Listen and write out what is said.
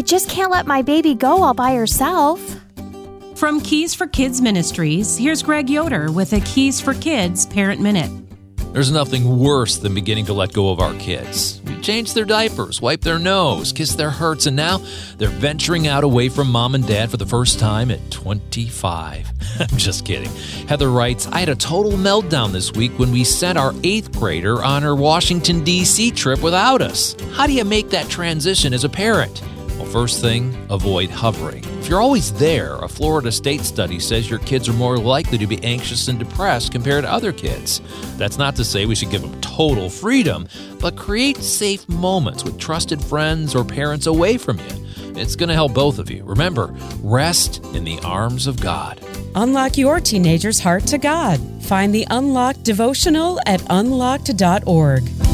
just can't let my baby go all by herself. From Keys for Kids Ministries, here's Greg Yoder with a Keys for Kids Parent Minute. There's nothing worse than beginning to let go of our kids. We change their diapers, wipe their nose, kiss their hurts, and now they're venturing out away from mom and dad for the first time at 25. I'm just kidding. Heather writes, I had a total meltdown this week when we sent our 8th grader on her Washington, D.C. trip without us. How do you make that transition as a parent? Well, first thing, avoid hovering. If you're always there, a Florida state study says your kids are more likely to be anxious and depressed compared to other kids. That's not to say we should give them total freedom, but create safe moments with trusted friends or parents away from you. It's going to help both of you. Remember, rest in the arms of God. Unlock your teenager's heart to God. Find the Unlocked devotional at unlocked.org.